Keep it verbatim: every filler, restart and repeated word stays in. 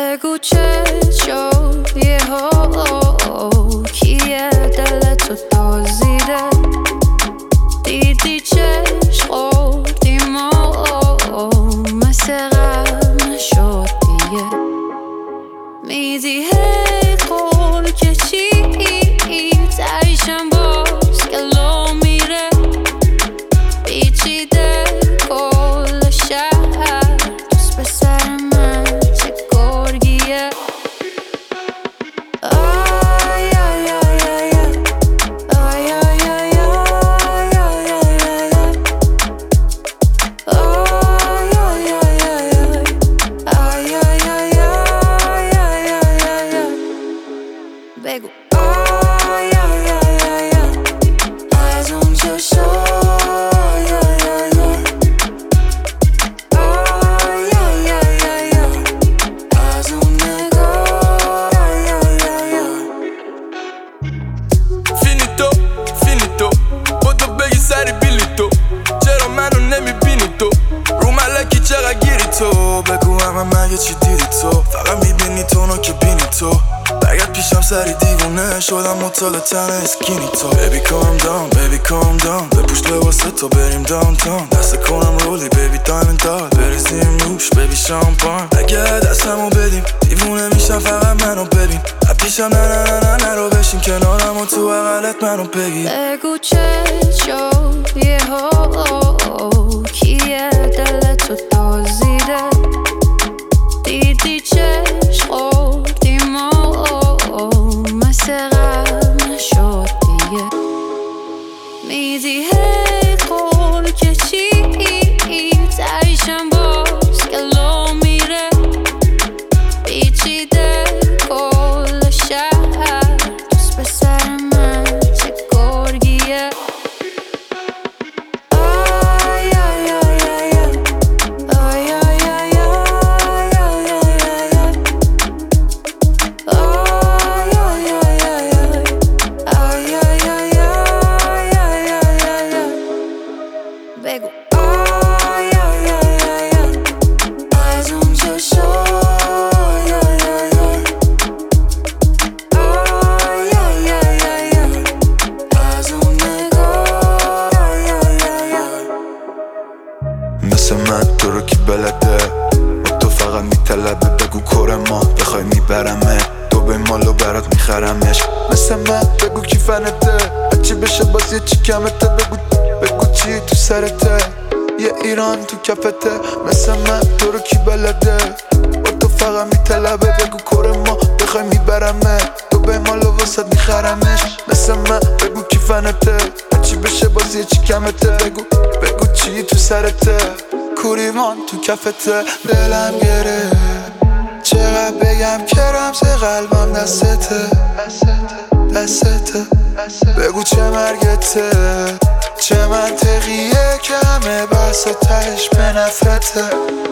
بگو چه شد یهو کیه دلتو دزدیده دیدی چشم خوردیم و مثل قبل نشد دیگه میدی هیت قول که چی تایشم باز گلو میره پیچیده کل شهر دوست به سر من چه گرگیه آی آی آی آی آی آی آی آی آی آی بگو آی آی آی آی از اون چشم آی آی آی آی آی از اون نگاه آی آی آی فینیتو فینیتو با تو بگی سری بیلی تو چرا منو نمیبینی تو رو ملکی چقدر گیری تو بگو همه مگه چی دیدی تو فقط میبینی تو نو که بینی تو برگرد پیشم سری دیوونه شدم مطال تن اسکینی تو بیبی کام داون بیبی کام داون بپوش لباسه تو بریم داون تاون دست کنم رولی بیبی دایمن داد بریزیم روش بیبی شامپان اگه دستمو بدیم دیوونه میشم فقط منو ببین پیشم نه نه نه نه نه رو بشین کنارم و تو بغلت منو بگی بگو چه شد یهو کیه دلتو دزدیده دیدی چشم خوردیم و مثل قبل نشد دیگه میدی هیت قول که چی تایشم باز گلو میره پیچیده کل شهر دوست به سر من چه گرگیه آی آی آی آی آی آی آی آی آی آی آی بگو آی آی آی از اون چشم آی آی آی آی از اون نگاه آی آی آی مثل من تو رو کی بلده با تو فقط میطلبه بگو کره ما بخوای میبرمه تو به مالو برات میخرمش مثل من بگو کی فنته هرچی بشه باز یه چی کمته بگو بگو چی تو سرته یه ایران تو کفته مثل من تو رو کی بلده با تو فقط میطلبه بگو کره ما بخوای میبرمه تو به مالو واسد میخرمش مثل من بگو کی فنته هرچی بشه باز یه چی کمته بگو بگو چی تو سرته کوریمان تو کفته دلم گره چقدر بگم که رمز قلبم دستته دستته بگو چه مرگته چه منطقیه که همه بحث و تهش به نفرته